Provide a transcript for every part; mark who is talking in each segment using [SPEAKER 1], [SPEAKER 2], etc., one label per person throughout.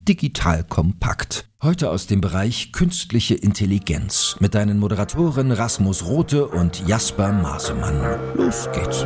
[SPEAKER 1] Digital Kompakt. Heute aus dem Bereich Künstliche Intelligenz mit deinen Moderatoren Rasmus Rothe und Jasper Masemann. Los geht's.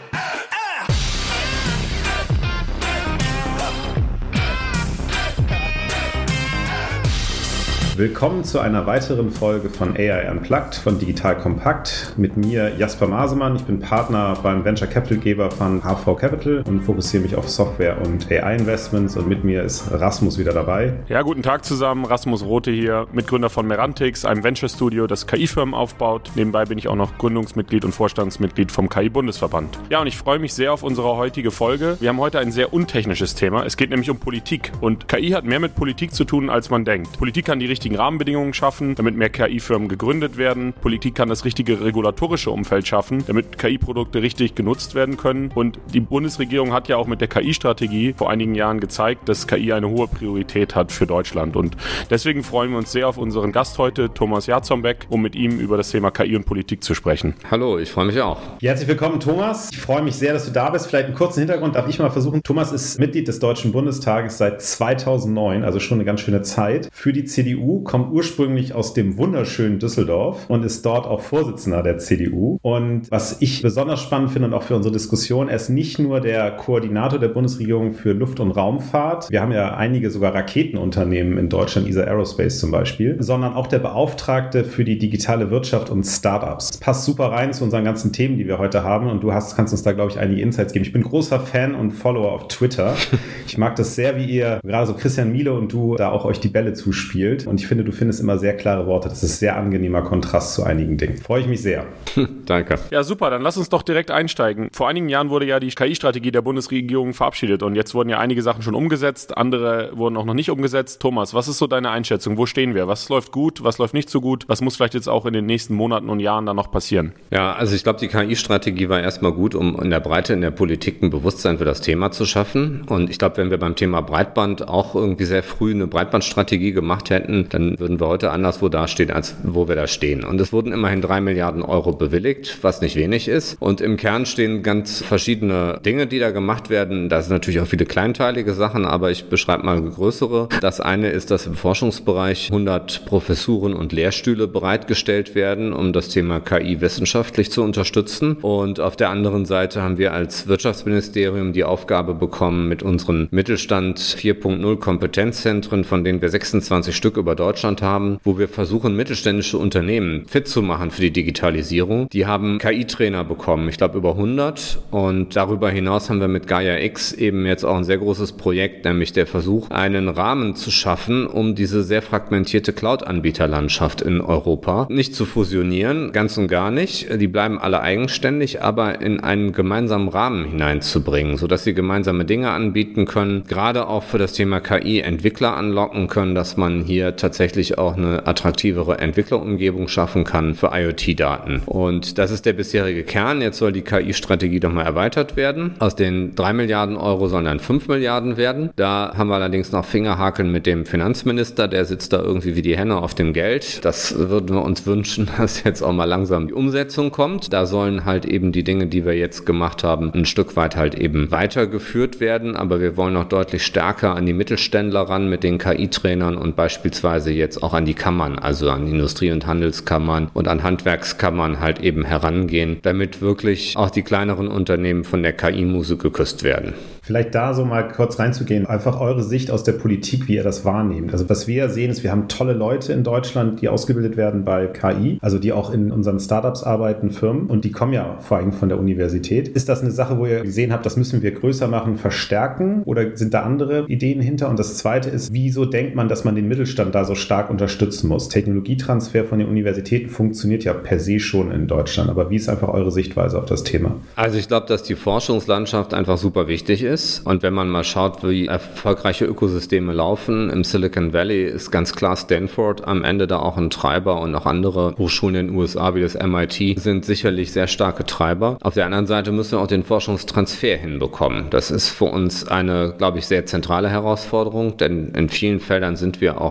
[SPEAKER 2] Willkommen zu einer weiteren Folge von AI Unplugged von Digital Kompakt. Mit mir Jasper Masemann. Ich bin Partner beim Venture Capital Geber von HV Capital und fokussiere mich auf Software und AI Investments. Und mit mir ist Rasmus wieder dabei.
[SPEAKER 3] Ja, guten Tag zusammen. Rasmus Rothe hier, Mitgründer von Merantix, einem Venture Studio, das KI-Firmen aufbaut. Nebenbei bin ich auch noch Gründungsmitglied und Vorstandsmitglied vom KI-Bundesverband. Ja, und ich freue mich sehr auf unsere heutige Folge. Wir haben heute ein sehr untechnisches Thema. Es geht nämlich um Politik. Und KI hat mehr mit Politik zu tun, als man denkt. Politik kann die richtigen Rahmenbedingungen schaffen, damit mehr KI-Firmen gegründet werden. Politik kann das richtige regulatorische Umfeld schaffen, damit KI-Produkte richtig genutzt werden können. Und die Bundesregierung hat ja auch mit der KI-Strategie vor einigen Jahren gezeigt, dass KI eine hohe Priorität hat für Deutschland. Und deswegen freuen wir uns sehr auf unseren Gast heute, Thomas Jarzombeck, um mit ihm über das Thema KI und Politik zu sprechen.
[SPEAKER 4] Hallo, ich freue mich auch.
[SPEAKER 2] Herzlich willkommen, Thomas. Ich freue mich sehr, dass du da bist. Vielleicht einen kurzen Hintergrund darf ich mal versuchen. Thomas ist Mitglied des Deutschen Bundestages seit 2009, also schon eine ganz schöne Zeit, für die CDU. Kommt ursprünglich aus dem wunderschönen Düsseldorf und ist dort auch Vorsitzender der CDU. Und was ich besonders spannend finde und auch für unsere Diskussion, er ist nicht nur der Koordinator der Bundesregierung für Luft- und Raumfahrt, wir haben ja einige sogar Raketenunternehmen in Deutschland, ESA Aerospace zum Beispiel, sondern auch der Beauftragte für die digitale Wirtschaft und Startups. Das passt super rein zu unseren ganzen Themen, die wir heute haben, und du kannst uns da, glaube ich, einige Insights geben. Ich bin großer Fan und Follower auf Twitter. Ich mag das sehr, wie ihr, gerade so Christian Miele und du, da auch euch die Bälle zuspielt. Und ich finde, du findest immer sehr klare Worte. Das ist ein sehr angenehmer Kontrast zu einigen Dingen. Freue ich mich sehr.
[SPEAKER 4] Danke.
[SPEAKER 3] Ja, super. Dann lass uns doch direkt einsteigen. Vor einigen Jahren wurde ja die KI-Strategie der Bundesregierung verabschiedet und jetzt wurden ja einige Sachen schon umgesetzt, andere wurden auch noch nicht umgesetzt. Thomas, was ist so deine Einschätzung? Wo stehen wir? Was läuft gut? Was läuft nicht so gut? Was muss vielleicht jetzt auch in den nächsten Monaten und Jahren dann noch passieren?
[SPEAKER 4] Ja, also ich glaube, die KI-Strategie war erstmal gut, um in der Breite in der Politik ein Bewusstsein für das Thema zu schaffen. Und ich glaube, wenn wir beim Thema Breitband auch irgendwie sehr früh eine Breitbandstrategie gemacht hätten, dann würden wir heute anderswo dastehen, als wo wir da stehen. Und es wurden immerhin 3 Milliarden Euro bewilligt, was nicht wenig ist. Und im Kern stehen ganz verschiedene Dinge, die da gemacht werden. Da sind natürlich auch viele kleinteilige Sachen, aber ich beschreibe mal größere. Das eine ist, dass im Forschungsbereich 100 Professuren und Lehrstühle bereitgestellt werden, um das Thema KI wissenschaftlich zu unterstützen. Und auf der anderen Seite haben wir als Wirtschaftsministerium die Aufgabe bekommen, mit unseren Mittelstand 4.0 Kompetenzzentren, von denen wir 26 Stück über Deutschland haben, wo wir versuchen, mittelständische Unternehmen fit zu machen für die Digitalisierung. Die haben KI-Trainer bekommen, ich glaube über 100. Und darüber hinaus haben wir mit Gaia X eben jetzt auch ein sehr großes Projekt, nämlich der Versuch, einen Rahmen zu schaffen, um diese sehr fragmentierte Cloud-Anbieterlandschaft in Europa nicht zu fusionieren, ganz und gar nicht. Die bleiben alle eigenständig, aber in einen gemeinsamen Rahmen hineinzubringen, sodass sie gemeinsame Dinge anbieten können, gerade auch für das Thema KI Entwickler anlocken können, dass man hier tatsächlich auch eine attraktivere Entwicklerumgebung schaffen kann für IoT-Daten. Und das ist der bisherige Kern. Jetzt soll die KI-Strategie nochmal erweitert werden. Aus den 3 Milliarden Euro sollen dann 5 Milliarden werden. Da haben wir allerdings noch Fingerhakeln mit dem Finanzminister. Der sitzt da irgendwie wie die Henne auf dem Geld. Das würden wir uns wünschen, dass jetzt auch mal langsam die Umsetzung kommt. Da sollen halt eben die Dinge, die wir jetzt gemacht haben, ein Stück weit halt eben weitergeführt werden. Aber wir wollen noch deutlich stärker an die Mittelständler ran mit den KI-Trainern und beispielsweise jetzt auch an die Kammern, also an Industrie- und Handelskammern und an Handwerkskammern halt eben herangehen, damit wirklich auch die kleineren Unternehmen von der KI-Muse geküsst werden.
[SPEAKER 2] Vielleicht da so mal kurz reinzugehen, einfach eure Sicht aus der Politik, wie ihr das wahrnehmt. Also was wir sehen, ist, wir haben tolle Leute in Deutschland, die ausgebildet werden bei KI, also die auch in unseren Startups arbeiten, Firmen, und die kommen ja vor allem von der Universität. Ist das eine Sache, wo ihr gesehen habt, das müssen wir größer machen, verstärken, oder sind da andere Ideen hinter? Und das Zweite ist, wieso denkt man, dass man den Mittelstand da so stark unterstützen muss? Technologietransfer von den Universitäten funktioniert ja per se schon in Deutschland, aber wie ist einfach eure Sichtweise auf das Thema?
[SPEAKER 4] Also ich glaube, dass die Forschungslandschaft einfach super wichtig ist. Und wenn man mal schaut, wie erfolgreiche Ökosysteme laufen, im Silicon Valley ist ganz klar Stanford am Ende da auch ein Treiber, und auch andere Hochschulen in den USA wie das MIT sind sicherlich sehr starke Treiber. Auf der anderen Seite müssen wir auch den Forschungstransfer hinbekommen. Das ist für uns eine, glaube ich, sehr zentrale Herausforderung, denn in vielen Feldern sind wir auch in der Vergangenheit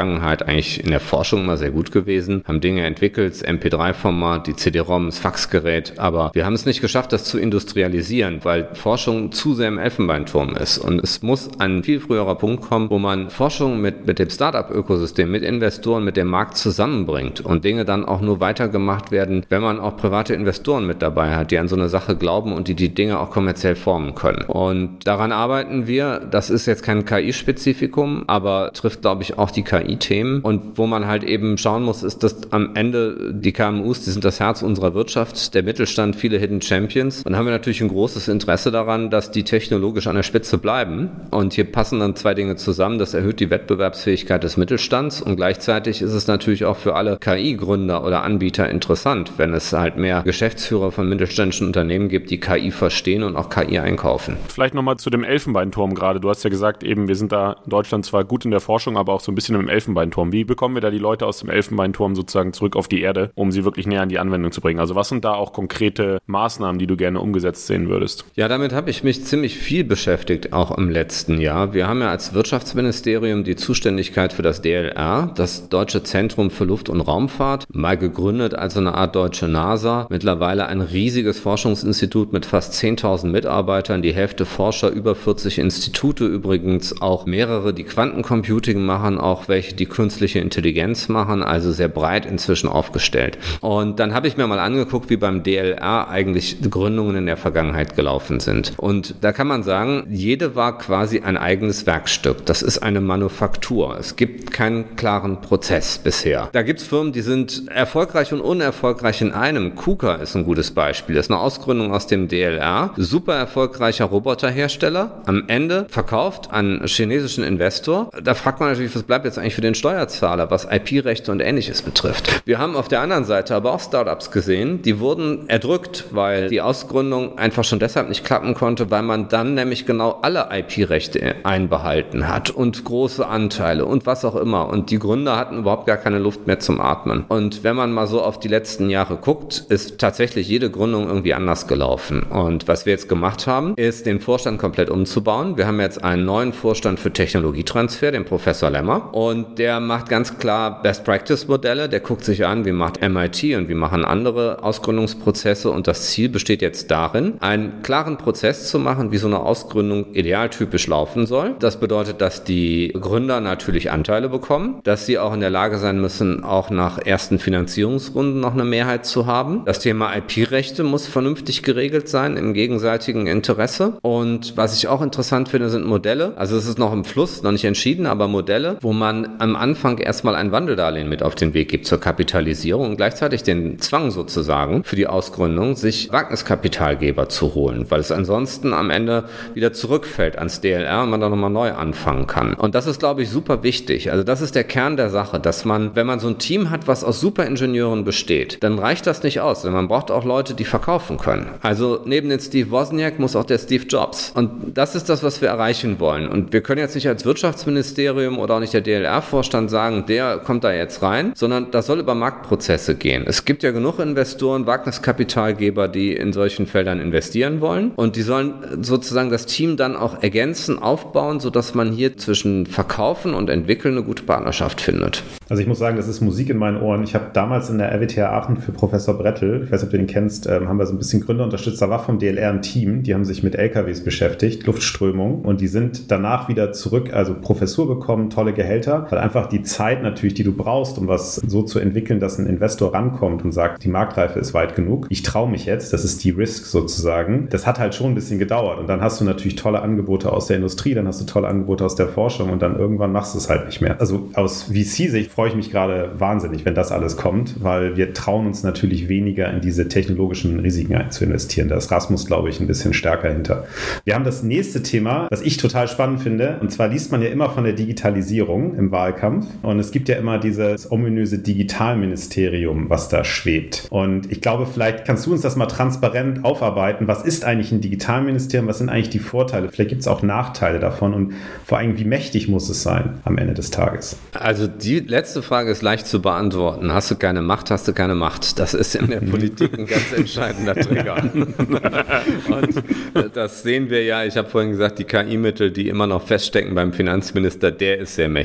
[SPEAKER 4] Vergangenheit eigentlich in der Forschung immer sehr gut gewesen, haben Dinge entwickelt, das MP3-Format, die CD-ROM, das Faxgerät, aber wir haben es nicht geschafft, das zu industrialisieren, weil Forschung zu sehr im Elfenbeinturm ist. Und es muss ein viel früherer Punkt kommen, wo man Forschung mit dem Start-up-Ökosystem, mit Investoren, mit dem Markt zusammenbringt und Dinge dann auch nur weitergemacht werden, wenn man auch private Investoren mit dabei hat, die an so eine Sache glauben und die Dinge auch kommerziell formen können. Und daran arbeiten wir. Das ist jetzt kein KI-Spezifikum, aber trifft, glaube ich, auch die KI-Themen. Und wo man halt eben schauen muss, ist, dass am Ende die KMUs, die sind das Herz unserer Wirtschaft, der Mittelstand, viele Hidden Champions. Und dann haben wir natürlich ein großes Interesse daran, dass die technologisch an der Spitze bleiben. Und hier passen dann zwei Dinge zusammen. Das erhöht die Wettbewerbsfähigkeit des Mittelstands und gleichzeitig ist es natürlich auch für alle KI-Gründer oder Anbieter interessant, wenn es halt mehr Geschäftsführer von mittelständischen Unternehmen gibt, die KI verstehen und auch KI einkaufen.
[SPEAKER 3] Vielleicht nochmal zu dem Elfenbeinturm gerade. Du hast ja gesagt, eben, wir sind da in Deutschland zwar gut in der Forschung, aber auch so ein bisschen im Elfenbeinturm. Wie bekommen wir da die Leute aus dem Elfenbeinturm sozusagen zurück auf die Erde, um sie wirklich näher an die Anwendung zu bringen? Also was sind da auch konkrete Maßnahmen, die du gerne umgesetzt sehen würdest?
[SPEAKER 4] Ja, damit habe ich mich ziemlich viel beschäftigt, auch im letzten Jahr. Wir haben ja als Wirtschaftsministerium die Zuständigkeit für das DLR, das Deutsche Zentrum für Luft- und Raumfahrt, mal gegründet als eine Art deutsche NASA, mittlerweile ein riesiges Forschungsinstitut mit fast 10.000 Mitarbeitern, die Hälfte Forscher, über 40 Institute übrigens, auch mehrere, die Quantencomputing machen, auch welche, die künstliche Intelligenz machen, also sehr breit inzwischen aufgestellt. Und dann habe ich mir mal angeguckt, wie beim DLR eigentlich Gründungen in der Vergangenheit gelaufen sind. Und da kann man sagen, jede war quasi ein eigenes Werkstück. Das ist eine Manufaktur. Es gibt keinen klaren Prozess bisher. Da gibt es Firmen, die sind erfolgreich und unerfolgreich in einem. KUKA ist ein gutes Beispiel. Das ist eine Ausgründung aus dem DLR. Super erfolgreicher Roboterhersteller. Am Ende verkauft an einen chinesischen Investor. Da fragt man natürlich, was bleibt jetzt eigentlich für den Steuerzahler, was IP-Rechte und Ähnliches betrifft. Wir haben auf der anderen Seite aber auch Startups gesehen, die wurden erdrückt, weil die Ausgründung einfach schon deshalb nicht klappen konnte, weil man dann nämlich genau alle IP-Rechte einbehalten hat und große Anteile und was auch immer. Und die Gründer hatten überhaupt gar keine Luft mehr zum Atmen. Und wenn man mal so auf die letzten Jahre guckt, ist tatsächlich jede Gründung irgendwie anders gelaufen. Und was wir jetzt gemacht haben, ist den Vorstand komplett umzubauen. Wir haben jetzt einen neuen Vorstand für Technologietransfer, den Professor Lemmer. Und der macht ganz klar Best-Practice-Modelle. Der guckt sich an, wie macht MIT und wie machen andere Ausgründungsprozesse. Und das Ziel besteht jetzt darin, einen klaren Prozess zu machen, wie so eine Ausgründung idealtypisch laufen soll. Das bedeutet, dass die Gründer natürlich Anteile bekommen, dass sie auch in der Lage sein müssen, auch nach ersten Finanzierungsrunden noch eine Mehrheit zu haben. Das Thema IP-Rechte muss vernünftig geregelt sein im gegenseitigen Interesse. Und was ich auch interessant finde, sind Modelle. Also es ist noch im Fluss, noch nicht entschieden, aber Modelle, wo man am Anfang erstmal ein Wandeldarlehen mit auf den Weg gibt zur Kapitalisierung und gleichzeitig den Zwang sozusagen für die Ausgründung, sich Wagniskapitalgeber zu holen, weil es ansonsten am Ende wieder zurückfällt ans DLR und man dann nochmal neu anfangen kann. Und das ist, glaube ich, super wichtig. Also das ist der Kern der Sache, dass man, wenn man so ein Team hat, was aus Superingenieuren besteht, dann reicht das nicht aus, denn man braucht auch Leute, die verkaufen können. Also neben den Steve Wozniak muss auch der Steve Jobs. Und das ist das, was wir erreichen wollen. Und wir können jetzt nicht als Wirtschaftsministerium oder auch nicht der DLR-Vorstand sagen, der kommt da jetzt rein, sondern das soll über Marktprozesse gehen. Es gibt ja genug Investoren, Wagniskapitalgeber, die in solchen Feldern investieren wollen. Und die sollen sozusagen das Team dann auch ergänzen, aufbauen, sodass man hier zwischen Verkaufen und Entwickeln eine gute Partnerschaft findet.
[SPEAKER 2] Also ich muss sagen, das ist Musik in meinen Ohren. Ich habe damals in der RWTH Aachen für Professor Brettel, ich weiß nicht, ob du den kennst, haben wir so ein bisschen Gründer unterstützt. Da war vom DLR ein Team, die haben sich mit LKWs beschäftigt, Luftströmung, und die sind danach wieder zurück, also Professur bekommen, tolle Gehälter, weil einfach die Zeit natürlich, die du brauchst, um was so zu entwickeln, dass ein Investor rankommt und sagt, die Marktreife ist weit genug. Ich traue mich jetzt, das ist die Risk sozusagen. Das hat halt schon ein bisschen gedauert und dann hast du natürlich tolle Angebote aus der Industrie, dann hast du tolle Angebote aus der Forschung und dann irgendwann machst du es halt nicht mehr. Also aus VC-Sicht freue ich mich gerade wahnsinnig, wenn das alles kommt, weil wir trauen uns natürlich weniger in diese technologischen Risiken zu investieren. Da ist Rasmus, glaube ich, ein bisschen stärker hinter. Wir haben das nächste Thema, was ich total spannend finde, und zwar liest man ja immer von der Digitalisierung im Wahlkampf und es gibt ja immer dieses ominöse Digitalministerium, was da schwebt. Und ich glaube, vielleicht kannst du uns das mal transparent aufarbeiten. Was ist eigentlich ein Digitalministerium? Was sind eigentlich die Vorteile? Vielleicht gibt es auch Nachteile davon und vor allem, wie mächtig muss es sein am Ende des Tages?
[SPEAKER 4] Also die letzte Frage ist leicht zu beantworten. Hast du keine Macht, hast du keine Macht. Das ist in der Politik ein ganz entscheidender Trigger. Und das sehen wir ja. Ich habe vorhin gesagt, die KI-Mittel, die immer noch feststecken beim Finanzminister, der ist sehr mächtig.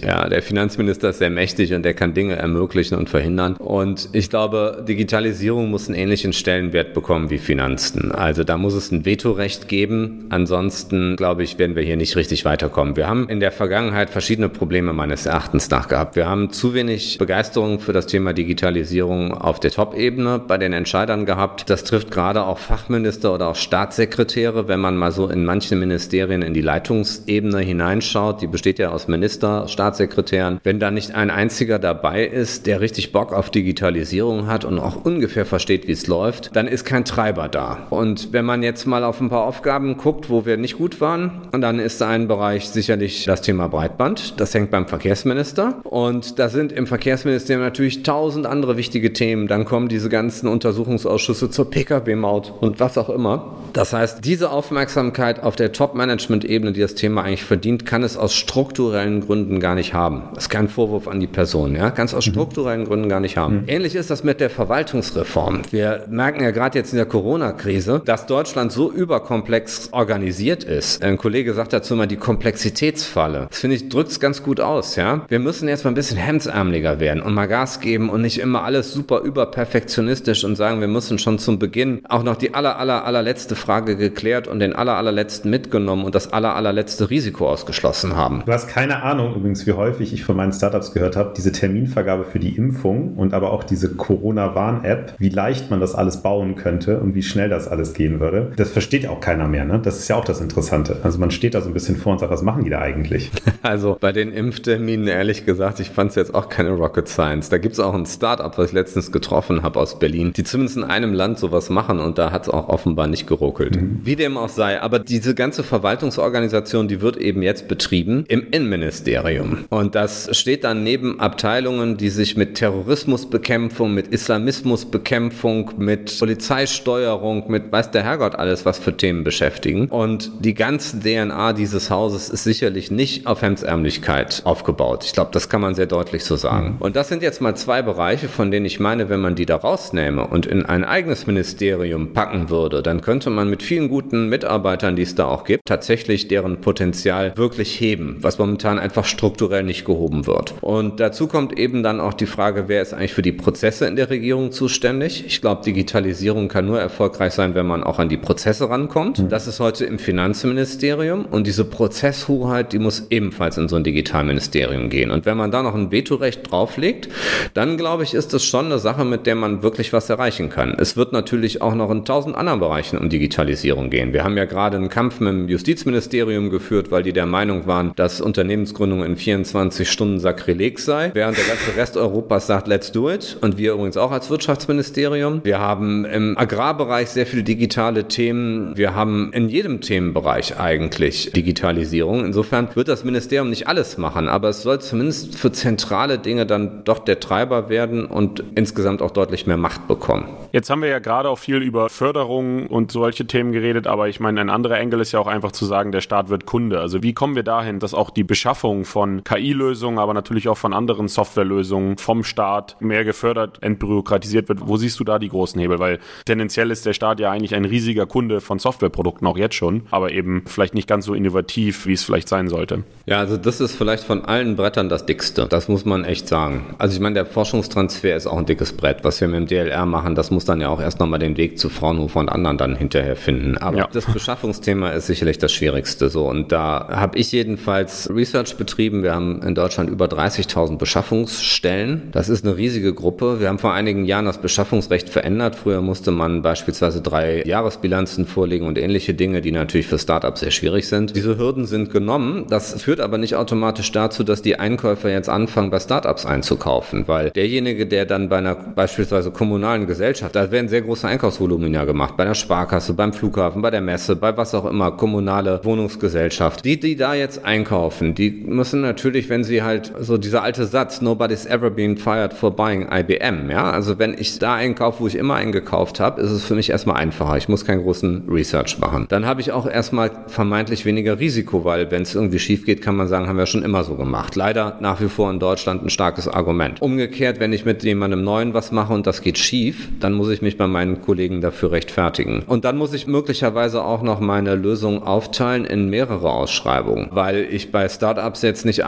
[SPEAKER 4] Ja, der Finanzminister ist sehr mächtig und der kann Dinge ermöglichen und verhindern. Und ich glaube, Digitalisierung muss einen ähnlichen Stellenwert bekommen wie Finanzen. Also da muss es ein Vetorecht geben. Ansonsten, glaube ich, werden wir hier nicht richtig weiterkommen. Wir haben in der Vergangenheit verschiedene Probleme meines Erachtens nach gehabt. Wir haben zu wenig Begeisterung für das Thema Digitalisierung auf der Top-Ebene bei den Entscheidern gehabt. Das trifft gerade auch Fachminister oder auch Staatssekretäre, wenn man mal so in manchen Ministerien in die Leitungsebene hineinschaut. Die besteht ja aus Minister, Staatssekretären. Wenn da nicht ein einziger dabei ist, der richtig Bock auf Digitalisierung hat und auch ungefähr versteht, wie es läuft, dann ist kein Treiber da. Und wenn man jetzt mal auf ein paar Aufgaben guckt, wo wir nicht gut waren, und dann ist ein Bereich sicherlich das Thema Breitband. Das hängt beim Verkehrsminister. Und da sind im Verkehrsministerium natürlich 1000 andere wichtige Themen. Dann kommen diese ganzen Untersuchungsausschüsse zur Pkw-Maut und was auch immer. Das heißt, diese Aufmerksamkeit auf der Top-Management-Ebene, die das Thema eigentlich verdient, kann es aus strukturellen Gründen gar nicht haben. Das ist kein Vorwurf an die Person, ja, kann es aus strukturellen Gründen gar nicht haben. Ähnlich ist das mit der Verwaltungsreform. Wir merken ja gerade jetzt in der Corona-Krise, dass Deutschland so überkomplex organisiert ist. Ein Kollege sagt dazu immer die Komplexitätsfalle. Das finde ich, drückt es ganz gut aus, ja. Wir müssen jetzt mal ein bisschen hemdsärmeliger werden und mal Gas geben und nicht immer alles super überperfektionistisch und sagen, wir müssen schon zum Beginn auch noch die allerletzte Frage geklärt und den allerletzten mitgenommen und das allerletzte Risiko ausgeschlossen haben.
[SPEAKER 2] Du hast keine Ahnung übrigens, wie häufig ich von meinen Startups gehört habe, diese Terminvergabe für die Impfung und aber auch diese Corona-Warn-App, wie leicht man das alles bauen könnte und wie schnell das alles gehen würde. Das versteht auch keiner mehr, ne? Das ist ja auch das Interessante. Also man steht da so ein bisschen vor und sagt, was machen die da eigentlich?
[SPEAKER 4] Also bei den Impfterminen, ehrlich gesagt, ich fand es jetzt auch keine Rocket Science. Da gibt es auch ein Startup, was ich letztens getroffen habe aus Berlin, die zumindest in einem Land sowas machen und da hat es auch offenbar nicht geruckelt. Wie dem auch sei, aber diese ganze Verwaltungsorganisation, die wird eben jetzt betrieben im Innenministerium. Und das steht dann neben Abteilungen, die sich mit Terrorismusbekämpfung, mit Islamismusbekämpfung, mit Polizeisteuerung, mit weiß der Herrgott alles, was für Themen beschäftigen. Und die ganze DNA dieses Hauses ist sicherlich nicht auf Hemdsärmlichkeit aufgebaut. Ich glaube, das kann man sehr deutlich so sagen. Und das sind jetzt mal zwei Bereiche, von denen ich meine, wenn man die da rausnähme und in ein eigenes Ministerium packen würde, dann könnte man mit vielen guten Mitarbeitern, die es da auch gibt, tatsächlich deren Potenzial wirklich heben, was momentan einfach strukturell nicht gehoben wird. Und dazu kommt eben dann auch die Frage, wer ist eigentlich für die Prozesse in der Regierung zuständig? Ich glaube, Digitalisierung kann nur erfolgreich sein, wenn man auch an die Prozesse rankommt. Das ist heute im Finanzministerium und diese Prozesshoheit, die muss ebenfalls in so ein Digitalministerium gehen. Und wenn man da noch ein Vetorecht drauflegt, dann glaube ich, ist das schon eine Sache, mit der man wirklich was erreichen kann. Es wird natürlich auch noch in 1000 anderen Bereichen um Digitalisierung gehen. Wir haben ja gerade einen Kampf mit dem Justizministerium geführt, weil die der Meinung waren, dass Unternehmensgründung in 24 Stunden Sakrileg sei, während der ganze Rest Europas sagt, let's do it. Und wir übrigens auch als Wirtschaftsministerium. Wir haben im Agrarbereich sehr viele digitale Themen. Wir haben in jedem Themenbereich eigentlich Digitalisierung. Insofern wird das Ministerium nicht alles machen, aber es soll zumindest für zentrale Dinge dann doch der Treiber werden und insgesamt auch deutlich mehr Macht bekommen.
[SPEAKER 3] Jetzt haben wir ja gerade auch viel über Förderung und solche Themen geredet, aber ich meine, ein anderer Engel ist ja auch einfach zu sagen, der Staat wird Kunde. Also wie kommen wir dahin, dass auch die Beschaffung von KI-Lösungen, aber natürlich auch von anderen Softwarelösungen vom Staat mehr gefördert, entbürokratisiert wird? Wo siehst du da die großen Hebel? Weil tendenziell ist der Staat ja eigentlich ein riesiger Kunde von Softwareprodukten, auch jetzt schon, aber eben vielleicht nicht ganz so innovativ, wie es vielleicht sein sollte.
[SPEAKER 4] Ja, also das ist vielleicht von allen Brettern das dickste. Das muss man echt sagen. Also ich meine, der Forschungstransfer ist auch ein dickes Brett. Was wir mit dem DLR machen, das muss dann ja auch erst nochmal den Weg zu Fraunhofer und anderen dann hinterher finden. Aber das Beschaffungsthema ist sicherlich das Schwierigste so. Und da habe ich jedenfalls Research betrieben. Wir haben in Deutschland über 30.000 Beschaffungsstellen. Das ist eine riesige Gruppe. Wir haben vor einigen Jahren das Beschaffungsrecht verändert. Früher musste man beispielsweise 3 Jahresbilanzen vorlegen und ähnliche Dinge, die natürlich für Startups sehr schwierig sind. Diese Hürden sind genommen. Das führt aber nicht automatisch dazu, dass die Einkäufer jetzt anfangen, bei Startups einzukaufen, weil derjenige, der dann bei einer beispielsweise kommunalen Gesellschaft, da werden sehr große Einkaufsvolumina gemacht, bei der Sparkasse, beim Flughafen, bei der Messe, bei was auch immer, kommunale Wohnungsgesellschaft. Die da jetzt einkaufen, die müssen natürlich, wenn sie halt so dieser alte Satz, nobody's ever been fired for buying IBM, ja, also wenn ich da einkaufe, wo ich immer eingekauft habe, ist es für mich erstmal einfacher. Ich muss keinen großen Research machen. Dann habe ich auch erstmal vermeintlich weniger Risiko, weil wenn es irgendwie schief geht, kann man sagen, haben wir schon immer so gemacht. Leider nach wie vor in Deutschland ein starkes Argument. Umgekehrt, wenn ich mit jemandem Neuen was mache und das geht schief, dann muss ich mich bei meinen Kollegen dafür rechtfertigen. Und dann muss ich möglicherweise auch noch meine Lösung aufteilen in mehrere Ausschreibungen, weil ich bei Startups jetzt nicht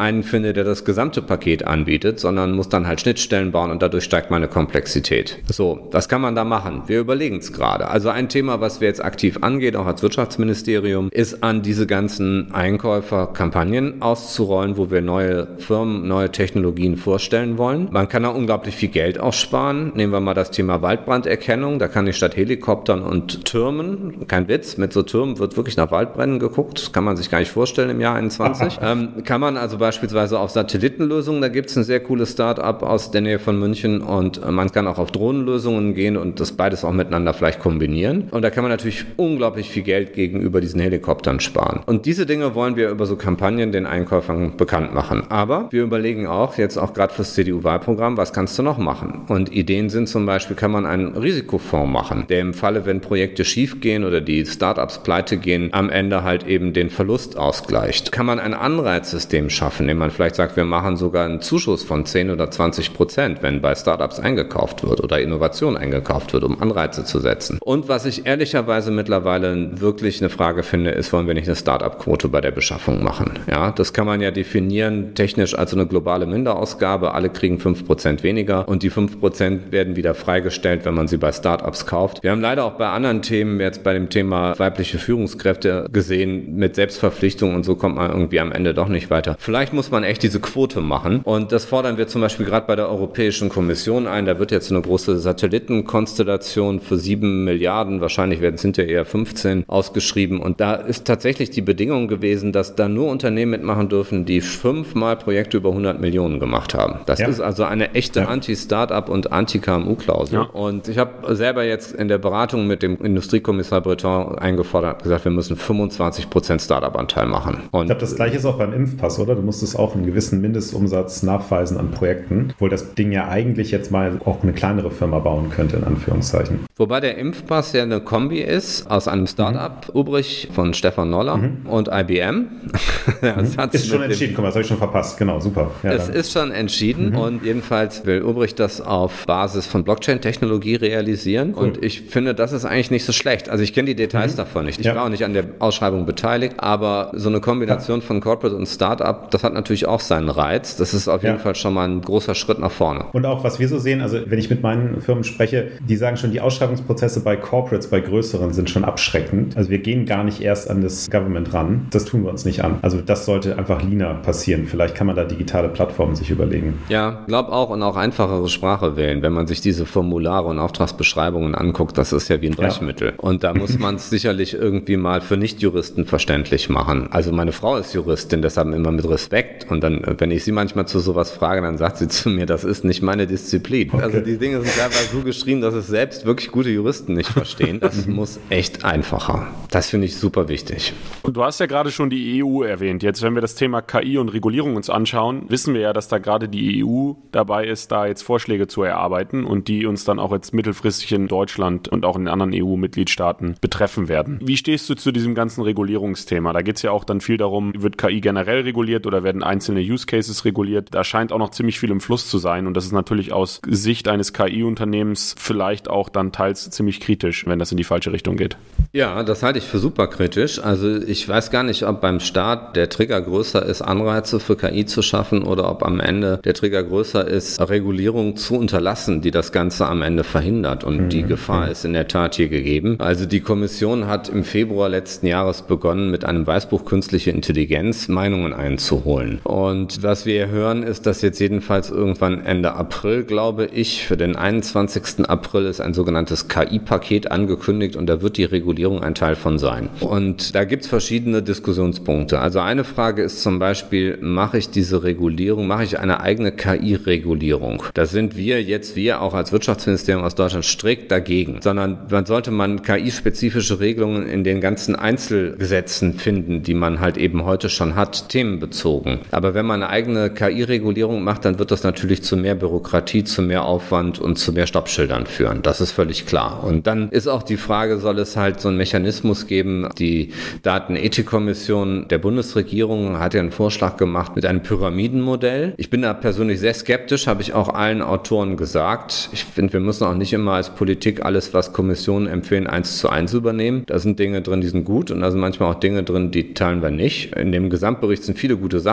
[SPEAKER 4] einen finde, der das gesamte Paket anbietet, sondern muss dann halt Schnittstellen bauen und dadurch steigt meine Komplexität. So, was kann man da machen? Wir überlegen es gerade. Also ein Thema, was wir jetzt aktiv angehen, auch als Wirtschaftsministerium, ist an diese ganzen Einkäufer Kampagnen auszurollen, wo wir neue Firmen, neue Technologien vorstellen wollen. Man kann da unglaublich viel Geld auch sparen. Nehmen wir mal das Thema Waldbranderkennung. Da kann ich statt Helikoptern und Türmen, kein Witz, mit so Türmen wird wirklich nach Waldbränden geguckt. Das kann man sich gar nicht vorstellen im Jahr 21. Kann man also beispielsweise auf Satellitenlösungen, da gibt es ein sehr cooles Start-up aus der Nähe von München und man kann auch auf Drohnenlösungen gehen und das beides auch miteinander vielleicht kombinieren. Und da kann man natürlich unglaublich viel Geld gegenüber diesen Helikoptern sparen. Und diese Dinge wollen wir über so Kampagnen den Einkäufern bekannt machen. Aber wir überlegen auch, jetzt auch gerade fürs CDU-Wahlprogramm, was kannst du noch machen? Und Ideen sind zum Beispiel, kann man einen Risikofonds machen, der im Falle, wenn Projekte schief gehen oder die Startups pleite gehen, am Ende halt eben den Verlust ausgleicht. Kann man ein Anreizsystem schaffen, indem man vielleicht sagt, wir machen sogar einen Zuschuss von 10 oder 20%, wenn bei Startups eingekauft wird oder Innovation eingekauft wird, um Anreize zu setzen. Und was ich ehrlicherweise mittlerweile wirklich eine Frage finde, ist, wollen wir nicht eine Startup-Quote bei der Beschaffung machen? Ja, das kann man ja definieren, technisch als eine globale Minderausgabe. Alle kriegen 5% weniger und die 5% werden wieder freigestellt, wenn man sie bei Startups kauft. Wir haben leider auch bei anderen Themen, jetzt bei dem Thema weibliche Führungskräfte gesehen, mit Selbstverpflichtung und so kommt man irgendwie am Ende doch nicht weiter. Vielleicht muss man echt diese Quote machen und das fordern wir zum Beispiel gerade bei der Europäischen Kommission ein. Da wird jetzt eine große Satellitenkonstellation für 7 Milliarden, wahrscheinlich werden es hinterher eher 15, ausgeschrieben und da ist tatsächlich die Bedingung gewesen, dass da nur Unternehmen mitmachen dürfen, die 5-mal Projekte über 100 Millionen gemacht haben. Das ist also eine echte Anti-Startup und Anti-KMU-Klausel. Und ich habe selber jetzt in der Beratung mit dem Industriekommissar Breton eingefordert, gesagt, wir müssen 25% Startup-Anteil machen. Und
[SPEAKER 2] ich glaube, das Gleiche ist auch beim Impfpass, oder? Du musstest auch einen gewissen Mindestumsatz nachweisen an Projekten, obwohl das Ding ja eigentlich jetzt mal auch eine kleinere Firma bauen könnte, in Anführungszeichen.
[SPEAKER 4] Wobei der Impfpass ja eine Kombi ist aus einem Startup, Ubrich von Stefan Noller und IBM.
[SPEAKER 2] Ist schon entschieden, guck mal, das habe ich schon verpasst, genau, super. Ja,
[SPEAKER 4] es ist schon entschieden und jedenfalls will Ubrich das auf Basis von Blockchain-Technologie realisieren und ich finde, das ist eigentlich nicht so schlecht. Also ich kenne die Details davon nicht. Ich war auch nicht an der Ausschreibung beteiligt, aber so eine Kombination von Corporate und Startup, das hat natürlich auch seinen Reiz. Das ist auf jeden Fall schon mal ein großer Schritt nach vorne.
[SPEAKER 2] Und auch, was wir so sehen, also wenn ich mit meinen Firmen spreche, die sagen schon, die Ausschreibungsprozesse bei Corporates, bei größeren sind schon abschreckend. Also wir gehen gar nicht erst an das Government ran. Das tun wir uns nicht an. Also das sollte einfach leaner passieren. Vielleicht kann man da digitale Plattformen sich überlegen.
[SPEAKER 4] Ja, glaube auch und auch einfachere Sprache wählen. Wenn man sich diese Formulare und Auftragsbeschreibungen anguckt, das ist ja wie ein Brechmittel. Und da muss man es sicherlich irgendwie mal für Nichtjuristen verständlich machen. Also meine Frau ist Juristin, deshalb immer mit Respekt. Und dann, wenn ich sie manchmal zu sowas frage, dann sagt sie zu mir, das ist nicht meine Disziplin. Okay. Also die Dinge sind einfach so geschrieben, dass es selbst wirklich gute Juristen nicht verstehen. Das muss echt einfacher. Das finde ich super wichtig.
[SPEAKER 3] Und du hast ja gerade schon die EU erwähnt. Jetzt, wenn wir das Thema KI und Regulierung uns anschauen, wissen wir ja, dass da gerade die EU dabei ist, da jetzt Vorschläge zu erarbeiten und die uns dann auch jetzt mittelfristig in Deutschland und auch in den anderen EU-Mitgliedstaaten betreffen werden. Wie stehst du zu diesem ganzen Regulierungsthema? Da geht es ja auch dann viel darum, wird KI generell reguliert oder werden einzelne Use Cases reguliert? Da scheint auch noch ziemlich viel im Fluss zu sein und das ist natürlich aus Sicht eines KI-Unternehmens vielleicht auch dann teils ziemlich kritisch, wenn das in die falsche Richtung geht.
[SPEAKER 4] Ja, das halte ich für super kritisch. Also ich weiß gar nicht, ob beim Staat der Trigger größer ist, Anreize für KI zu schaffen oder ob am Ende der Trigger größer ist, Regulierung zu unterlassen, die das Ganze am Ende verhindert. Und die Gefahr ist in der Tat hier gegeben. Also die Kommission hat im Februar letzten Jahres begonnen, mit einem Weißbuch Künstliche Intelligenz Meinungen einzuholen. Und was wir hören, ist, dass jetzt jedenfalls irgendwann Ende April, glaube ich, für den 21. April ist ein sogenanntes KI-Paket angekündigt und da wird die Regulierung ein Teil von sein. Und da gibt es verschiedene Diskussionspunkte. Also eine Frage ist zum Beispiel, mache ich diese Regulierung, mache ich eine eigene KI-Regulierung? Da sind wir auch als Wirtschaftsministerium aus Deutschland strikt dagegen, sondern dann sollte man KI-spezifische Regelungen in den ganzen Einzelgesetzen finden, die man halt eben heute schon hat, themenbezogen. Aber wenn man eine eigene KI-Regulierung macht, dann wird das natürlich zu mehr Bürokratie, zu mehr Aufwand und zu mehr Stoppschildern führen. Das ist völlig klar. Und dann ist auch die Frage, soll es halt so einen Mechanismus geben? Die Datenethikkommission der Bundesregierung hat ja einen Vorschlag gemacht mit einem Pyramidenmodell. Ich bin da persönlich sehr skeptisch, habe ich auch allen Autoren gesagt. Ich finde, wir müssen auch nicht immer als Politik alles, was Kommissionen empfehlen, 1:1 übernehmen. Da sind Dinge drin, die sind gut und da sind manchmal auch Dinge drin, die teilen wir nicht. In dem Gesamtbericht sind viele gute Sachen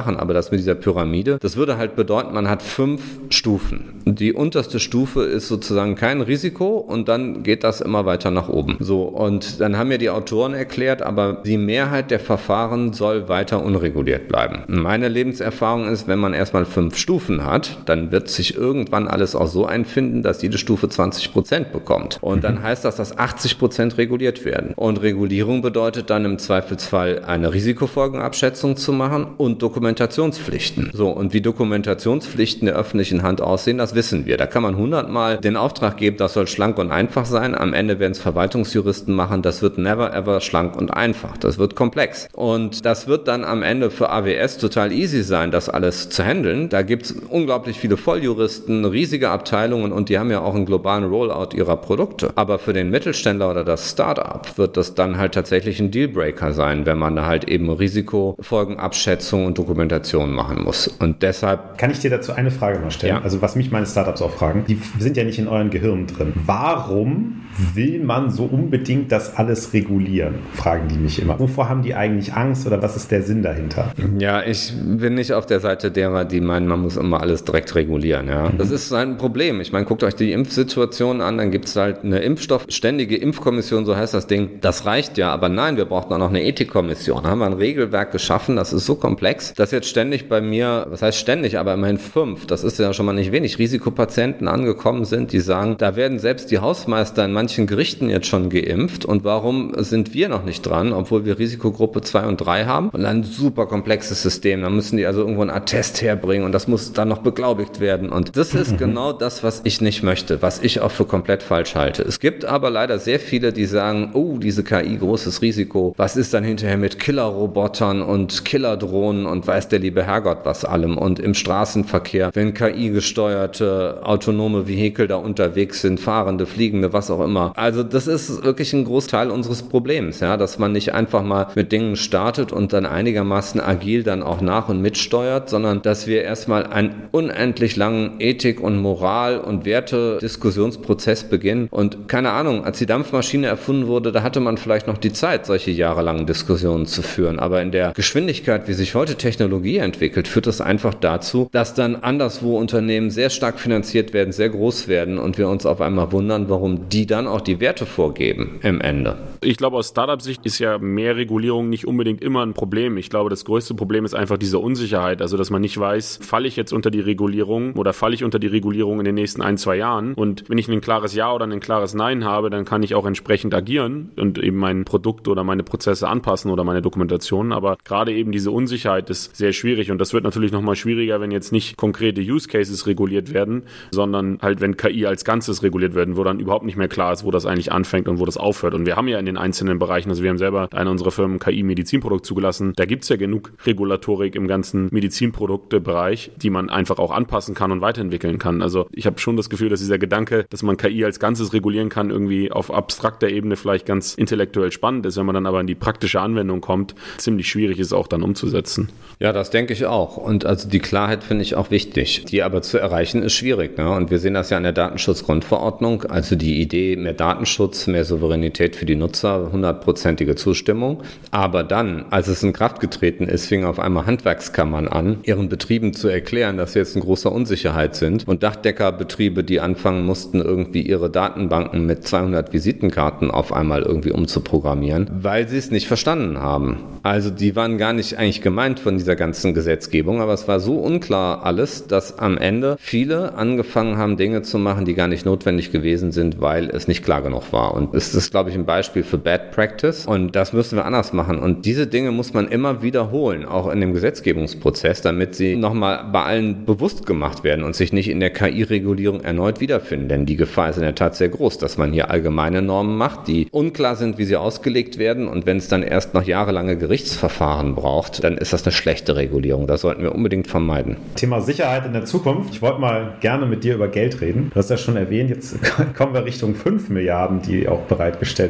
[SPEAKER 4] machen, aber das mit dieser Pyramide, das würde halt bedeuten, man hat 5 Stufen. Die unterste Stufe ist sozusagen kein Risiko und dann geht das immer weiter nach oben. So, und dann haben ja die Autoren erklärt, aber die Mehrheit der Verfahren soll weiter unreguliert bleiben. Meine Lebenserfahrung ist, wenn man erstmal 5 Stufen hat, dann wird sich irgendwann alles auch so einfinden, dass jede Stufe 20% bekommt. Und dann heißt das, dass 80% reguliert werden. Und Regulierung bedeutet dann im Zweifelsfall eine Risikofolgenabschätzung zu machen und Dokumentationspflichten. So, und wie Dokumentationspflichten der öffentlichen Hand aussehen, das wissen wir. Da kann man 100-mal den Auftrag geben, das soll schlank und einfach sein. Am Ende werden es Verwaltungsjuristen machen. Das wird never ever schlank und einfach. Das wird komplex. Und das wird dann am Ende für AWS total easy sein, das alles zu handeln. Da gibt es unglaublich viele Volljuristen, riesige Abteilungen und die haben ja auch einen globalen Rollout ihrer Produkte. Aber für den Mittelständler oder das Startup wird das dann halt tatsächlich ein Dealbreaker sein, wenn man da halt eben Risikofolgenabschätzung und Dokumentation machen muss. Und deshalb...
[SPEAKER 2] Kann ich dir dazu eine Frage mal stellen?
[SPEAKER 4] Ja.
[SPEAKER 2] Also was mich meine Startups auch fragen, die sind ja nicht in euren Gehirnen drin. Warum will man so unbedingt das alles regulieren? Fragen die mich immer. Wovor haben die eigentlich Angst oder was ist der Sinn dahinter?
[SPEAKER 4] Ja, ich bin nicht auf der Seite derer, die meinen, man muss immer alles direkt regulieren. Ja. Das ist ein Problem. Ich meine, guckt euch die Impfsituation an, dann gibt es halt eine ständige Impfkommission, so heißt das Ding. Das reicht ja, aber nein, wir brauchen auch noch eine Ethikkommission. Da haben wir ein Regelwerk geschaffen, das ist so komplex, dass jetzt ständig bei mir, was heißt ständig, aber immerhin 5, das ist ja schon mal nicht wenig, Risikopatienten angekommen sind, die sagen, da werden selbst die Hausmeister in manchen Gerichten jetzt schon geimpft und warum sind wir noch nicht dran, obwohl wir Risikogruppe 2 und 3 haben und ein super komplexes System, da müssen die also irgendwo einen Attest herbringen und das muss dann noch beglaubigt werden und das ist genau das, was ich nicht möchte, was ich auch für komplett falsch halte. Es gibt aber leider sehr viele, die sagen, oh, diese KI, großes Risiko, was ist dann hinterher mit Killerrobotern und Killerdrohnen und weiß der liebe Herrgott was allem und im Straßenverkehr, wenn KI-gesteuerte autonome Vehikel da unterwegs sind, fahrende, fliegende, was auch immer. Also das ist wirklich ein Großteil unseres Problems, ja, dass man nicht einfach mal mit Dingen startet und dann einigermaßen agil dann auch nach- und mitsteuert, sondern dass wir erstmal einen unendlich langen Ethik- und Moral- und Werte-Diskussionsprozess beginnen und keine Ahnung, als die Dampfmaschine erfunden wurde, da hatte man vielleicht noch die Zeit, solche jahrelangen Diskussionen zu führen, aber in der Geschwindigkeit, wie sich heute Technologie entwickelt, führt das einfach dazu, dass dann anderswo Unternehmen sehr stark finanziert werden, sehr groß werden und wir uns auf einmal wundern, warum die dann auch die Werte vorgeben im Ende.
[SPEAKER 3] Ich glaube, aus Startup-Sicht ist ja mehr Regulierung nicht unbedingt immer ein Problem. Ich glaube, das größte Problem ist einfach diese Unsicherheit, also dass man nicht weiß, falle ich jetzt unter die Regulierung oder falle ich unter die Regulierung in den nächsten 1-2 Jahren und wenn ich ein klares Ja oder ein klares Nein habe, dann kann ich auch entsprechend agieren und eben mein Produkt oder meine Prozesse anpassen oder meine Dokumentation, aber gerade eben diese Unsicherheit ist sehr schwierig und das wird natürlich nochmal schwieriger, wenn jetzt nicht konkrete Use Cases reguliert werden, sondern halt wenn KI als Ganzes reguliert werden, wo dann überhaupt nicht mehr klar ist, wo das eigentlich anfängt und wo das aufhört und wir haben ja in den einzelnen Bereichen, also wir haben selber eine unserer Firmen KI-Medizinprodukt zugelassen, da gibt es ja genug Regulatorik im ganzen Medizinproduktebereich, die man einfach auch anpassen kann und weiterentwickeln kann. Also ich habe schon das Gefühl, dass dieser Gedanke, dass man KI als Ganzes regulieren kann, irgendwie auf abstrakter Ebene vielleicht ganz intellektuell spannend ist, wenn man dann aber in die praktische Anwendung kommt, ziemlich schwierig ist auch dann umzusetzen.
[SPEAKER 4] Ja, das denke ich auch. Und also die Klarheit finde ich auch wichtig. Die aber zu erreichen ist schwierig. Ne? Und wir sehen das ja an der Datenschutzgrundverordnung. Also die Idee, mehr Datenschutz, mehr Souveränität für die Nutzer, 100%ige Zustimmung. Aber dann, als es in Kraft getreten ist, fingen auf einmal Handwerkskammern an, ihren Betrieben zu erklären, dass sie jetzt in großer Unsicherheit sind. Und Dachdeckerbetriebe, die anfangen mussten, irgendwie ihre Datenbanken mit 200 Visitenkarten auf einmal irgendwie umzuprogrammieren, weil sie es nicht verstanden haben. Also die waren gar nicht eigentlich gemeint von dieser ganzen Gesetzgebung, aber es war so unklar alles, dass am Ende viele angefangen haben, Dinge zu machen, die gar nicht notwendig gewesen sind, weil es nicht klar genug war. Und es ist, glaube ich, ein Beispiel für Bad Practice und das müssen wir anders machen. Und diese Dinge muss man immer wiederholen, auch in dem Gesetzgebungsprozess, damit sie nochmal bei allen bewusst gemacht werden und sich nicht in der KI-Regulierung erneut wiederfinden. Denn die Gefahr ist in der Tat sehr groß, dass man hier allgemeine Normen macht, die unklar sind, wie sie ausgelegt werden. Und wenn es dann erst noch jahrelange Gerichtsverfahren braucht, dann ist das eine schlechte Regulierung. Das sollten wir unbedingt vermeiden.
[SPEAKER 2] Thema Sicherheit in der Zukunft. Ich wollte mal gerne mit dir über Geld reden. Du hast ja schon erwähnt, jetzt kommen wir Richtung 5 Milliarden, die auch bereitgestellt werden. Und es gibt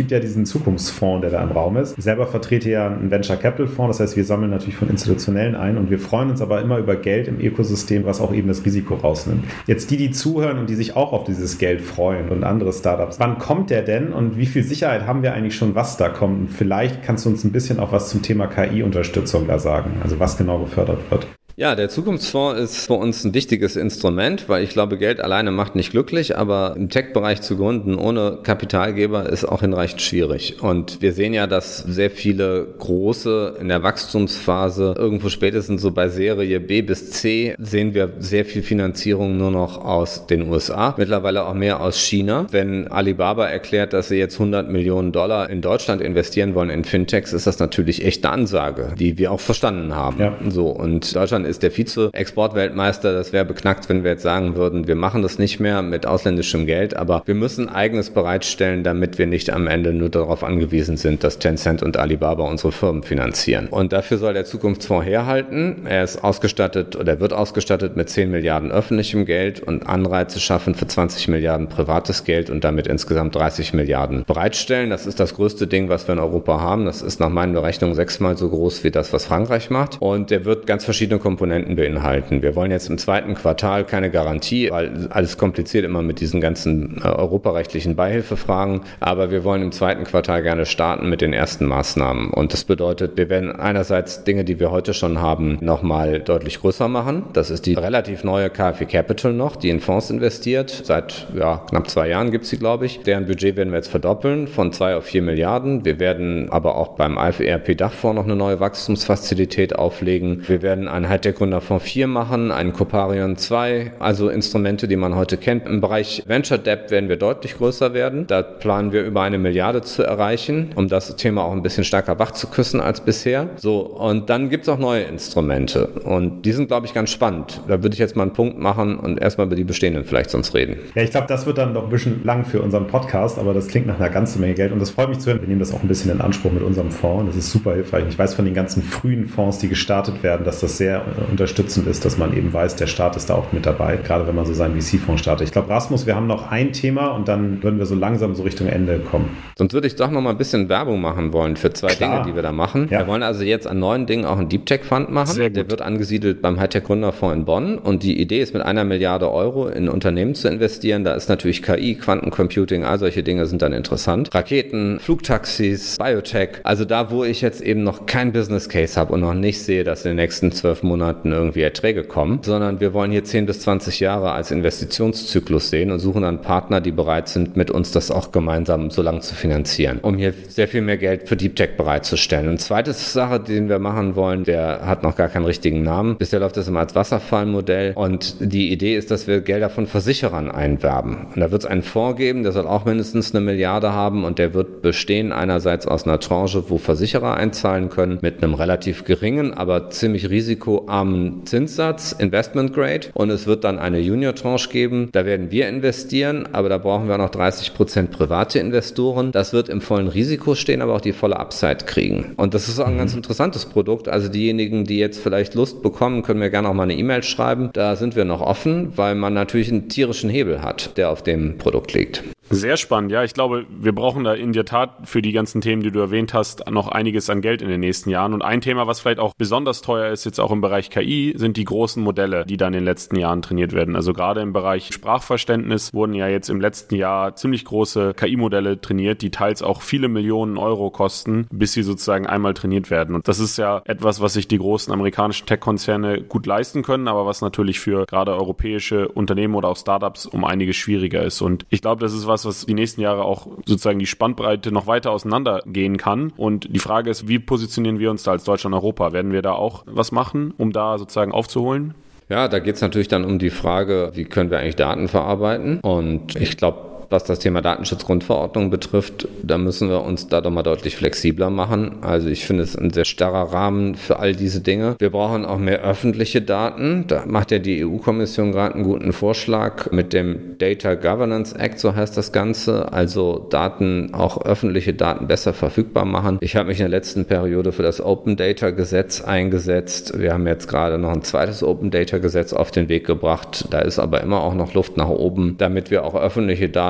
[SPEAKER 2] gibt ja diesen Zukunftsfonds, der da im Raum ist. Ich selber vertrete ja einen Venture Capital Fonds, das heißt, wir sammeln natürlich von Institutionellen ein und wir freuen uns aber immer über Geld im Ökosystem, was auch eben das Risiko rausnimmt. Jetzt die zuhören und die sich auch auf dieses Geld freuen und andere Startups. Wann kommt der denn und wie viel Sicherheit haben wir eigentlich schon, was da kommt? Und vielleicht kannst du uns ein bisschen auch was zum Thema KI-Unterstützung da sagen, also was genau gefördert wird.
[SPEAKER 4] Ja, der Zukunftsfonds ist für uns ein wichtiges Instrument, weil ich glaube, Geld alleine macht nicht glücklich, aber im Tech-Bereich zu gründen ohne Kapitalgeber ist auch hinreichend schwierig. Und wir sehen ja, dass sehr viele große in der Wachstumsphase, irgendwo spätestens so bei Serie B bis C, sehen wir sehr viel Finanzierung nur noch aus den USA, mittlerweile auch mehr aus China. Wenn Alibaba erklärt, dass sie jetzt $100 Millionen in Deutschland investieren wollen in Fintechs, ist das natürlich echt eine Ansage, die wir auch verstanden haben. Ja. So, und Deutschland ist der Vize-Exportweltmeister. Das wäre beknackt, wenn wir jetzt sagen würden, wir machen das nicht mehr mit ausländischem Geld, aber wir müssen eigenes bereitstellen, damit wir nicht am Ende nur darauf angewiesen sind, dass Tencent und Alibaba unsere Firmen finanzieren. Und dafür soll der Zukunftsfonds herhalten. Er ist ausgestattet oder wird ausgestattet mit 10 Milliarden öffentlichem Geld und Anreize schaffen für 20 Milliarden privates Geld und damit insgesamt 30 Milliarden bereitstellen. Das ist das größte Ding, was wir in Europa haben. Das ist nach meinen Berechnungen 6-mal so groß wie das, was Frankreich macht. Und der wird ganz verschiedene Komponenten beinhalten. Wir wollen jetzt im zweiten Quartal keine Garantie, weil alles kompliziert immer mit diesen ganzen europarechtlichen Beihilfefragen, aber wir wollen im zweiten Quartal gerne starten mit den ersten Maßnahmen. Und das bedeutet, wir werden einerseits Dinge, die wir heute schon haben, nochmal deutlich größer machen. Das ist die relativ neue KfW Capital noch, die in Fonds investiert. Seit knapp 2 Jahren gibt es sie, glaube ich. Deren Budget werden wir jetzt verdoppeln von 2 auf 4 Milliarden. Wir werden aber auch beim AFERP-Dachfonds noch eine neue Wachstumsfazilität auflegen. Wir werden einen Hightech-Gründerfonds 4 machen, einen Coparion 2, also Instrumente, die man heute kennt. Im Bereich Venture Debt werden wir deutlich größer werden. Da planen wir über 1 Milliarde zu erreichen, um das Thema auch ein bisschen stärker wach zu küssen als bisher. So, und dann gibt es auch neue Instrumente und die sind, glaube ich, ganz spannend. Da würde ich jetzt mal einen Punkt machen und erstmal über die bestehenden vielleicht sonst reden.
[SPEAKER 2] Ja, ich glaube, das wird dann doch ein bisschen lang für unseren Podcast, aber das klingt nach einer ganzen Menge Geld und das freut mich zu hören. Wir nehmen das auch ein bisschen in Anspruch mit unserem Fonds. Das ist super hilfreich. Ich weiß von den ganzen frühen Fonds, die gestartet werden, dass das sehr unterstützend ist, dass man eben weiß, der Staat ist da auch mit dabei, gerade wenn man so seinen VC-Fonds startet. Ich glaube, Rasmus, wir haben noch ein Thema und dann würden wir so langsam so Richtung Ende kommen.
[SPEAKER 4] Sonst würde ich doch noch mal ein bisschen Werbung machen wollen für 2 Dinge, die wir da machen. Ja. Wir wollen also jetzt an neuen Dingen auch einen Deep Tech Fund machen. Der wird angesiedelt beim Hightech Gründerfonds in Bonn und die Idee ist, mit 1 Milliarde Euro in Unternehmen zu investieren. Da ist natürlich KI, Quantencomputing, all solche Dinge sind dann interessant. Raketen, Flugtaxis, Biotech. Also da, wo ich jetzt eben noch kein Business Case habe und noch nicht sehe, dass in den nächsten 12 Monaten irgendwie Erträge kommen, sondern wir wollen hier 10 bis 20 Jahre als Investitionszyklus sehen und suchen dann Partner, die bereit sind, mit uns das auch gemeinsam so lang zu finanzieren, um hier sehr viel mehr Geld für Deep Tech bereitzustellen. Und zweite Sache, den wir machen wollen, der hat noch gar keinen richtigen Namen. Bisher läuft das immer als Wasserfallmodell und die Idee ist, dass wir Gelder von Versicherern einwerben. Und da wird es einen Fonds geben, der soll auch mindestens 1 Milliarde haben und der wird bestehen einerseits aus einer Tranche, wo Versicherer einzahlen können, mit einem relativ geringen, aber ziemlich risikoarmen Zinssatz, Investment Grade, und es wird dann eine Junior-Tranche geben, da werden wir investieren, aber da brauchen wir auch noch 30% private Investoren. Das wird im vollen Risiko stehen, aber auch die volle Upside kriegen. Und das ist auch ein ganz interessantes Produkt. Also diejenigen, die jetzt vielleicht Lust bekommen, können mir gerne auch mal eine E-Mail schreiben. Da sind wir noch offen, weil man natürlich einen tierischen Hebel hat, der auf dem Produkt liegt.
[SPEAKER 3] Sehr spannend, ja. Ich glaube, wir brauchen da in der Tat für die ganzen Themen, die du erwähnt hast, noch einiges an Geld in den nächsten Jahren. Und ein Thema, was vielleicht auch besonders teuer ist, jetzt auch im Bereich KI, sind die großen Modelle, die da in den letzten Jahren trainiert werden. Also gerade im Bereich Sprachverständnis wurden ja jetzt im letzten Jahr ziemlich große KI-Modelle trainiert, die teils auch viele Millionen Euro kosten, bis sie sozusagen einmal trainiert werden. Und das ist ja etwas, was sich die großen amerikanischen Tech-Konzerne gut leisten können, aber was natürlich für gerade europäische Unternehmen oder auch Startups um einiges schwieriger ist. Und ich glaube, das ist was die nächsten Jahre auch sozusagen die Spannbreite noch weiter auseinandergehen kann. Und die Frage ist, wie positionieren wir uns da als Deutschland und Europa? Werden wir da auch was machen, um da sozusagen aufzuholen?
[SPEAKER 4] Ja, da geht es natürlich dann um die Frage, wie können wir eigentlich Daten verarbeiten? Und ich glaube, was das Thema Datenschutzgrundverordnung betrifft, da müssen wir uns da doch mal deutlich flexibler machen. Also ich finde es ein sehr starrer Rahmen für all diese Dinge. Wir brauchen auch mehr öffentliche Daten. Da macht ja die EU-Kommission gerade einen guten Vorschlag mit dem Data Governance Act, so heißt das Ganze. Also Daten, auch öffentliche Daten besser verfügbar machen. Ich habe mich in der letzten Periode für das Open Data Gesetz eingesetzt. Wir haben jetzt gerade noch ein zweites Open Data Gesetz auf den Weg gebracht. Da ist aber immer auch noch Luft nach oben, damit wir auch öffentliche Daten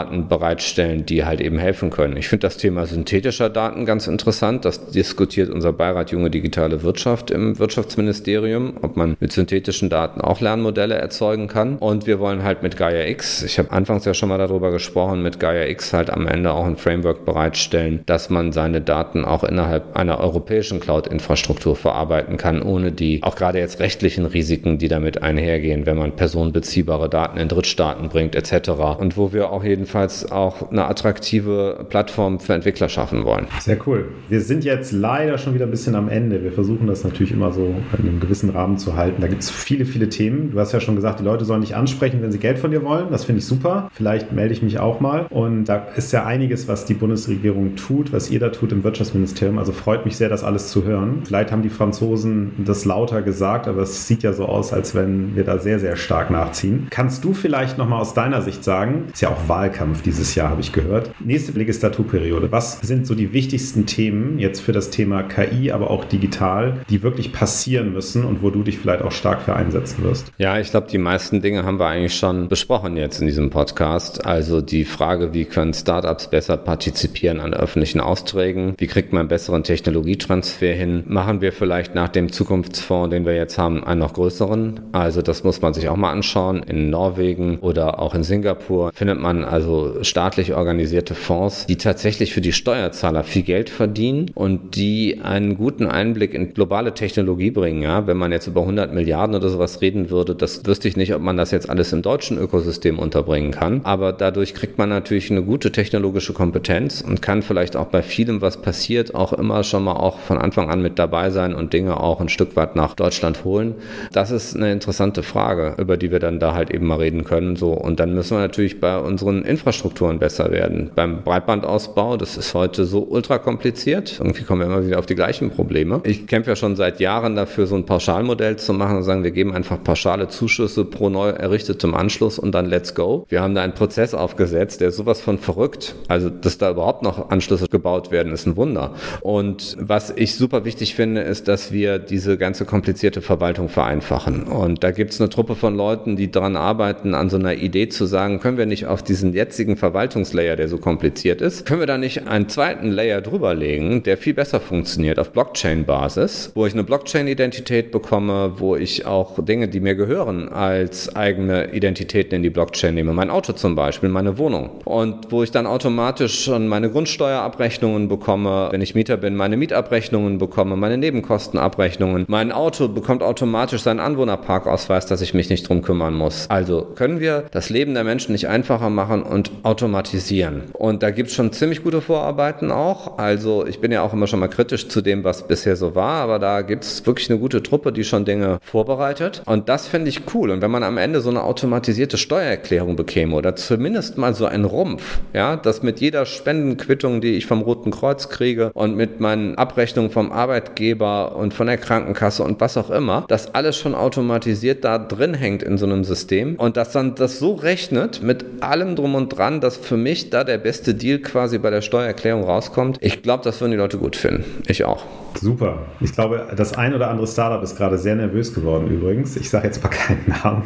[SPEAKER 4] Daten bereitstellen, die halt eben helfen können. Ich finde das Thema synthetischer Daten ganz interessant. Das diskutiert unser Beirat Junge Digitale Wirtschaft im Wirtschaftsministerium, ob man mit synthetischen Daten auch Lernmodelle erzeugen kann. Und wir wollen halt mit Gaia X, ich habe anfangs ja schon mal darüber gesprochen, mit Gaia X halt am Ende auch ein Framework bereitstellen, dass man seine Daten auch innerhalb einer europäischen Cloud-Infrastruktur verarbeiten kann, ohne die auch gerade jetzt rechtlichen Risiken, die damit einhergehen, wenn man personenbeziehbare Daten in Drittstaaten bringt etc. Und wo wir auch jedenfalls auch eine attraktive Plattform für Entwickler schaffen wollen.
[SPEAKER 2] Sehr cool. Wir sind jetzt leider schon wieder ein bisschen am Ende. Wir versuchen das natürlich immer so in einem gewissen Rahmen zu halten. Da gibt es viele, viele Themen. Du hast ja schon gesagt, die Leute sollen dich ansprechen, wenn sie Geld von dir wollen. Das finde ich super. Vielleicht melde ich mich auch mal. Und da ist ja einiges, was die Bundesregierung tut, was ihr da tut im Wirtschaftsministerium. Also freut mich sehr, das alles zu hören. Vielleicht haben die Franzosen das lauter gesagt, aber es sieht ja so aus, als wenn wir da sehr, sehr stark nachziehen. Kannst du vielleicht nochmal aus deiner Sicht sagen, ist ja auch Wahlkampf dieses Jahr, habe ich gehört, nächste Legislaturperiode, was sind so die wichtigsten Themen jetzt für das Thema KI, aber auch digital, die wirklich passieren müssen und wo du dich vielleicht auch stark für einsetzen wirst?
[SPEAKER 4] Ja, ich glaube, die meisten Dinge haben wir eigentlich schon besprochen jetzt in diesem Podcast. Also die Frage, wie können Startups besser partizipieren an öffentlichen Aufträgen? Wie kriegt man einen besseren Technologietransfer hin? Machen wir vielleicht nach dem Zukunftsfonds, den wir jetzt haben, einen noch größeren? Also das muss man sich auch mal anschauen. In Norwegen oder auch in Singapur findet man also staatlich organisierte Fonds, die tatsächlich für die Steuerzahler viel Geld verdienen und die einen guten Einblick in globale Technologie bringen. Ja? Wenn man jetzt über 100 Milliarden oder sowas reden würde, das wüsste ich nicht, ob man das jetzt alles im deutschen Ökosystem unterbringen kann. Aber dadurch kriegt man natürlich eine gute technologische Kompetenz und kann vielleicht auch bei vielem, was passiert, auch immer schon mal auch von Anfang an mit dabei sein und Dinge auch ein Stück weit nach Deutschland holen. Das ist eine interessante Frage, über die wir dann da halt eben mal reden können. So. Und dann müssen wir natürlich bei unseren Infrastrukturen besser werden. Beim Breitbandausbau, das ist heute so ultra kompliziert. Irgendwie kommen wir immer wieder auf die gleichen Probleme. Ich kämpfe ja schon seit Jahren dafür, so ein Pauschalmodell zu machen und sagen, wir geben einfach pauschale Zuschüsse pro neu errichtetem Anschluss und dann let's go. Wir haben da einen Prozess aufgesetzt, der ist sowas von verrückt. Also, dass da überhaupt noch Anschlüsse gebaut werden, ist ein Wunder. Und was ich super wichtig finde, ist, dass wir diese ganze komplizierte Verwaltung vereinfachen. Und da gibt es eine Truppe von Leuten, die daran arbeiten, an so einer Idee zu sagen, können wir nicht auf diesen jetzigen Verwaltungslayer, der so kompliziert ist, können wir da nicht einen zweiten Layer drüber legen, der viel besser funktioniert auf Blockchain-Basis, wo ich eine Blockchain-Identität bekomme, wo ich auch Dinge, die mir gehören, als eigene Identitäten in die Blockchain nehme. Mein Auto zum Beispiel, meine Wohnung. Und wo ich dann automatisch schon meine Grundsteuerabrechnungen bekomme, wenn ich Mieter bin, meine Mietabrechnungen bekomme, meine Nebenkostenabrechnungen. Mein Auto bekommt automatisch seinen Anwohnerparkausweis, dass ich mich nicht drum kümmern muss. Also können wir das Leben der Menschen nicht einfacher machen und automatisieren. Und da gibt es schon ziemlich gute Vorarbeiten auch. Also ich bin ja auch immer schon mal kritisch zu dem, was bisher so war, aber da gibt es wirklich eine gute Truppe, die schon Dinge vorbereitet. Und das finde ich cool. Und wenn man am Ende so eine automatisierte Steuererklärung bekäme oder zumindest mal so einen Rumpf, ja, dass mit jeder Spendenquittung, die ich vom Roten Kreuz kriege und mit meinen Abrechnungen vom Arbeitgeber und von der Krankenkasse und was auch immer, dass alles schon automatisiert da drin hängt in so einem System und dass dann das so rechnet mit allem drum und dran, dass für mich da der beste Deal quasi bei der Steuererklärung rauskommt. Ich glaube, das würden die Leute gut finden. Ich auch.
[SPEAKER 2] Super. Ich glaube, das ein oder andere Startup ist gerade sehr nervös geworden übrigens. Ich sage jetzt mal keinen Namen.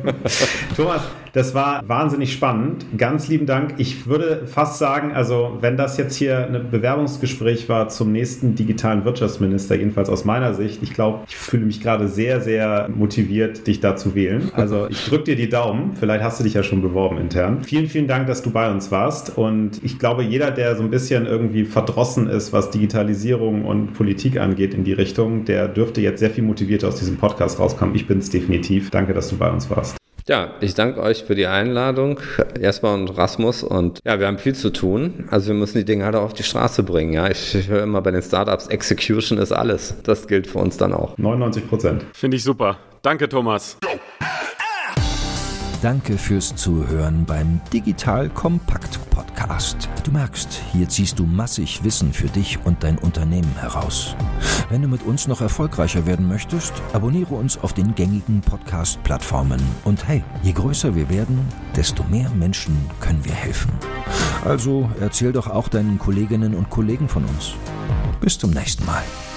[SPEAKER 2] Thomas, das war wahnsinnig spannend. Ganz lieben Dank. Ich würde fast sagen, also wenn das jetzt hier ein Bewerbungsgespräch war zum nächsten digitalen Wirtschaftsminister, jedenfalls aus meiner Sicht, ich glaube, ich fühle mich gerade sehr, sehr motiviert, dich da zu wählen. Also ich drücke dir die Daumen. Vielleicht hast du dich ja schon beworben intern. Vielen, vielen Dank, dass du bei uns warst. Und ich glaube, jeder, der so ein bisschen irgendwie verdrossen ist, was Digitalisierung und Politik angeht in die Richtung, der dürfte jetzt sehr viel motivierter aus diesem Podcast rauskommen. Ich bin es definitiv. Danke, dass du bei uns warst.
[SPEAKER 4] Ja, ich danke euch für die Einladung, Jasper und Rasmus. Und ja, wir haben viel zu tun. Also wir müssen die Dinge halt auch auf die Straße bringen. Ja, ich höre immer bei den Startups, Execution ist alles. Das gilt für uns dann auch.
[SPEAKER 2] 99%.
[SPEAKER 3] Finde ich super. Danke, Thomas.
[SPEAKER 1] Danke fürs Zuhören beim Digital Kompakt Podcast. Du merkst, hier ziehst du massig Wissen für dich und dein Unternehmen heraus. Wenn du mit uns noch erfolgreicher werden möchtest, abonniere uns auf den gängigen Podcast-Plattformen. Und hey, je größer wir werden, desto mehr Menschen können wir helfen. Also erzähl doch auch deinen Kolleginnen und Kollegen von uns. Bis zum nächsten Mal.